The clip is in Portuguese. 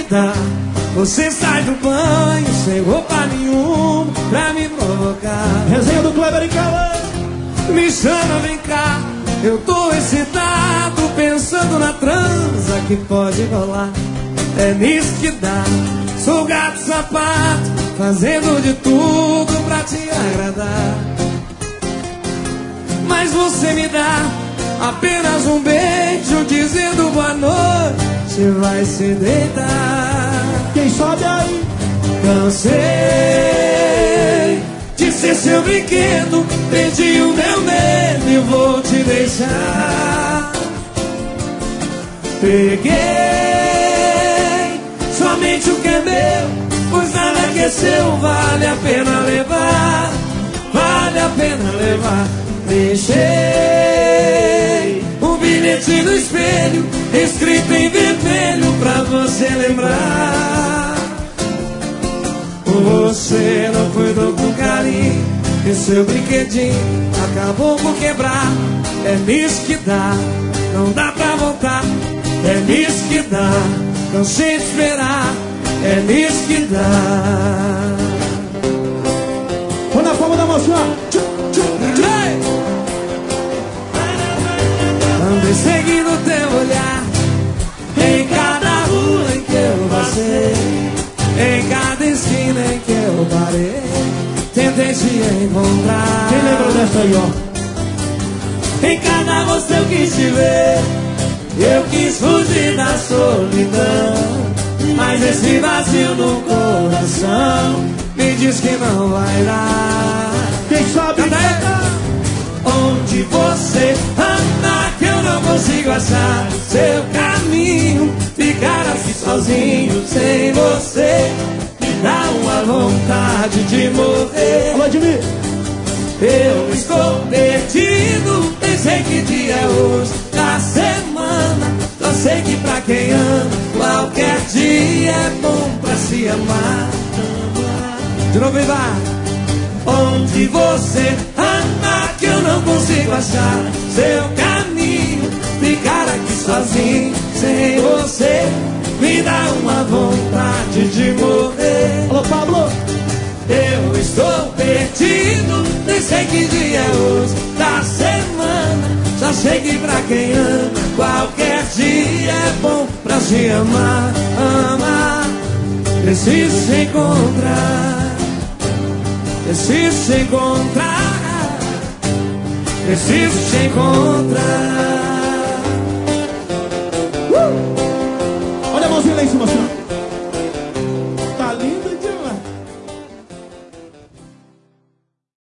dá. Você sai do banho sem roupa nenhuma pra me provocar. Resenha do Kleber e Cauã. Me chama, vem cá. Eu tô excitado pensando na transa que pode rolar. É nisso que dá. Sou gato sapato, fazendo de tudo pra te agradar. Mas você me dá apenas um beijo dizendo boa noite, você vai se deitar. Quem sobe aí? Cansei de ser seu brinquedo, perdi o meu medo e vou te deixar. Peguei somente o que é meu, pois nada que é seu vale a pena levar, vale a pena levar. Deixei um bilhete no espelho, escrito em vermelho pra você lembrar. Você não cuidou com carinho e seu brinquedinho acabou por quebrar. É nisso que dá, não dá pra voltar. É nisso que dá, cansei de esperar. É nisso que dá. Põe na palma da mão, andei seguindo teu olhar em cada rua em que eu passei, em cada esquina em que eu parei, tentei te encontrar. Quem lembra dessa aí, ó? Em cada rosto eu quis te ver, eu quis fugir da solidão, mas esse vazio no coração me diz que não vai dar. Quem sabe? Onde você anda que eu não consigo achar seu caminho, ficar assim sozinho sem você me dá uma vontade de morrer. Alô, Edmir. Eu estou perdido, nem sei que dia é hoje da semana, só sei que pra quem ama qualquer dia é bom pra se amar. De novo e vai. Onde você anda que eu não consigo achar seu caminho, ficar aqui sozinho sem você me dá uma vontade de morrer. Alô, Pablo. Eu estou perdido, nem sei que dia é hoje da semana, só sei que pra quem ama qualquer dia é bom pra se amar. Amar, preciso se encontrar. Preciso te encontrar, preciso te encontrar. Olha a mãozinha lá em cima, senhor.